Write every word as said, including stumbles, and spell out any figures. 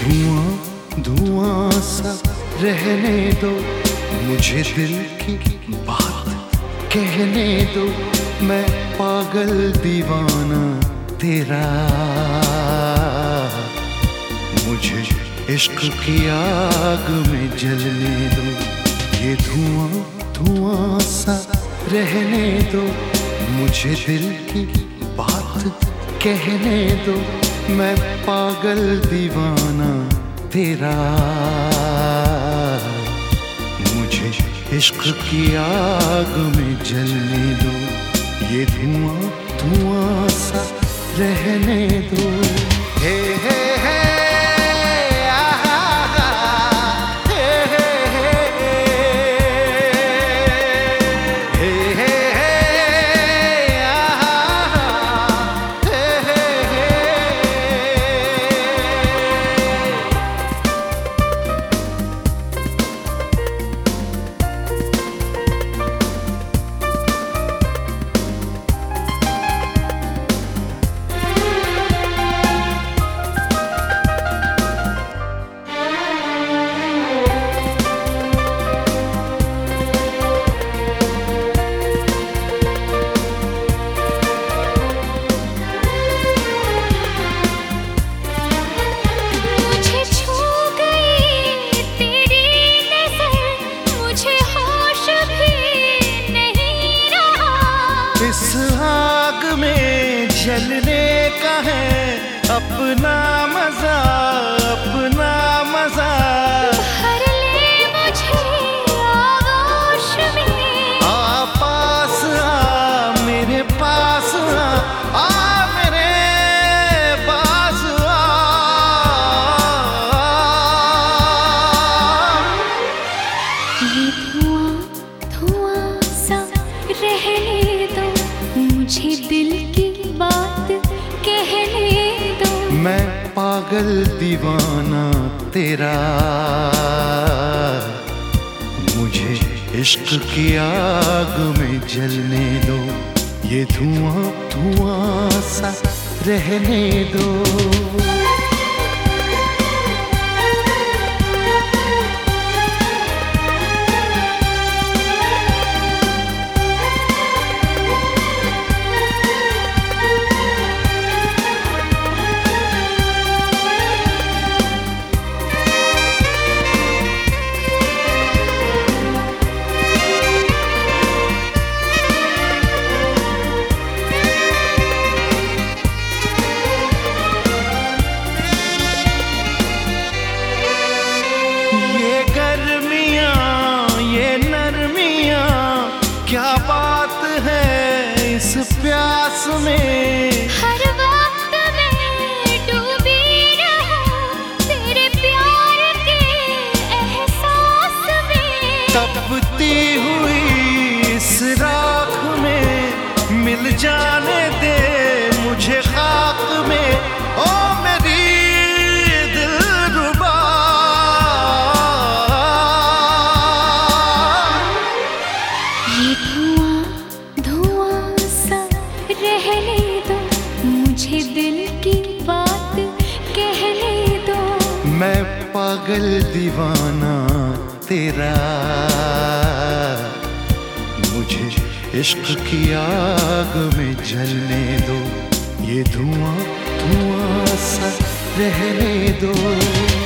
धुआं धुआं सा रहने दो, मुझे दिल की बात कहने दो। मैं पागल दीवाना तेरा, मुझे इश्क की आग में जलने दो। ये धुआं धुआं सा रहने दो, मुझे दिल की बात कहने दो। मैं पागल दीवाना तेरा, मुझे इश्क की आग में जलने दो। ये धुआं धुआं सा रहने दो। हे हे हे इस आग में जलने का है अपना मजा, अपना मजा। भर ले मुझे आगोश में, आ पास आ मेरे पास आ, आ मेरे पास आ। ये धुआं धुआं सा रहने दो, मुझे दिल की बात कहने दो। मैं पागल दीवाना तेरा, मुझे इश्क की आग में जलने दो। ये धुआं धुआं सा रहने दो। क्या बात है इस प्यास में, हर वक्त मैं डूबी रहूं तेरे प्यार के एहसास में। तपती हुई इस राख में मिल जाने दे मुझे खाक में, ओ मेरी दिलरुबा। ये धुआं धुआं सा रहने दो, मुझे दिल की बात कहने दो। मैं पागल दीवाना तेरा, मुझे इश्क की आग में जलने दो। ये धुआं धुआं सा रहने दो।